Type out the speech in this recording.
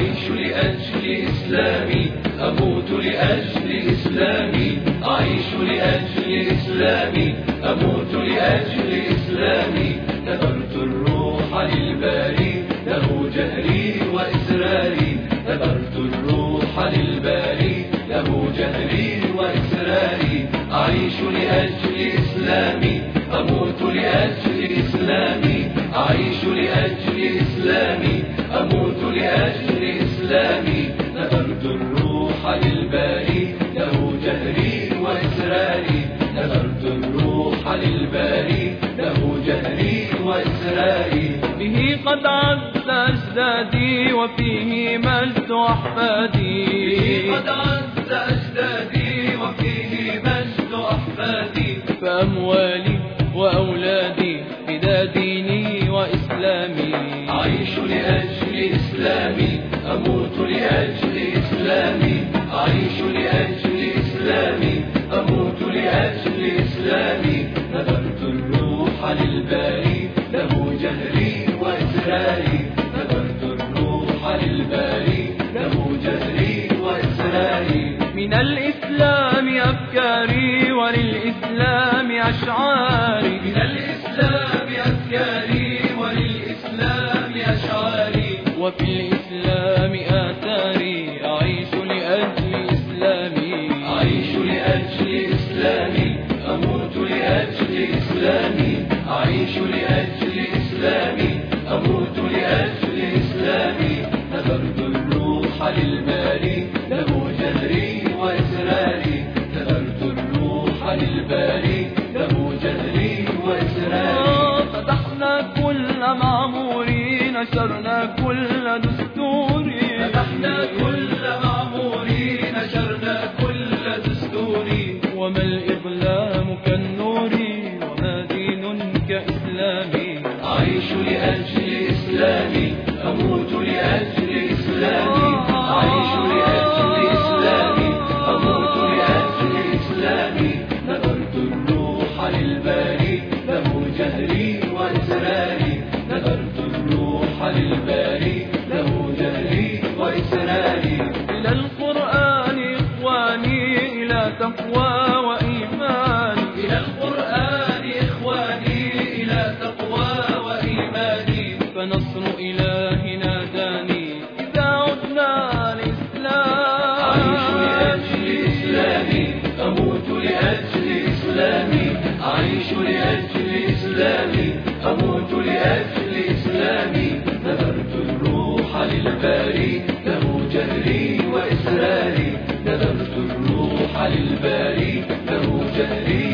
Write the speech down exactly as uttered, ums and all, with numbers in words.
أعيش لأجل إسلامي أموت لأجل إسلامي أعيش لأجل إسلامي أموت لأجل إسلامي نذرت الروح للباري له جهري وإسراري نذرت الروح للباري له جهري وإسراري أعيش لأجل إسلامي أموت لأجل إسلامي أعيش لأجل إسلامي أموت لأجل إسلامي نذرت الروح للباري له جهري وإسراري نذرت الروح للباري له جهري وإسراري به قد عز أجدادي وفيه مجد أحفادي به قد عز أجدادي وفيه مجد أحفادي فأموالي وأولادي فدا ديني وإسلامي أعيش لأجل إسلامي أموت لأجل إسلامي أعيش لأجل إسلامي أموت لأجل إسلامي نذرت الروح للباري له جهري وإسراري نذرت الروح للباري له جهري وإسراري من الإسلام أفكاري وللإسلام أشعاري من الإسلام أفكاري وللإسلام أشعاري وفي الإسلام آثاري أعيش لأجل إسلامي أعيش لأجل إسلامي أموت لأجل إسلامي أعيش لأجل إسلامي أموت لأجل إسلامي نذرت الروح للباري له جهري وإسراري نذرت الروح للباري له جهري وإسراري فتحنا كل معمور نشرنا كل دستور فتحنا كل معمور نشرنا كل دستور وما الإظلام كالنور وما دين كإسلامي أعيش لأجل إسلامي أموت لأجل إسلامي أعيش لأجل إسلامي أموت لأجل إسلامي نذرت الروح للباري له جهري وإسراري نذرت الروح للباري له جهري وإسراري إلى القرآن إخواني إلى تقوى وإيمان إلى القرآن إخواني إلى تقوى وإيماني فنصر إلهنا داني إذا عدنا الإسلام أعيش لأجل إسلامي أموت لأجل إسلامي أعيش لأجل إسلامي أموت لأجل إسلامي نذرت الروح للباري له جهري وإسراري نذرت الروح للباري له جهري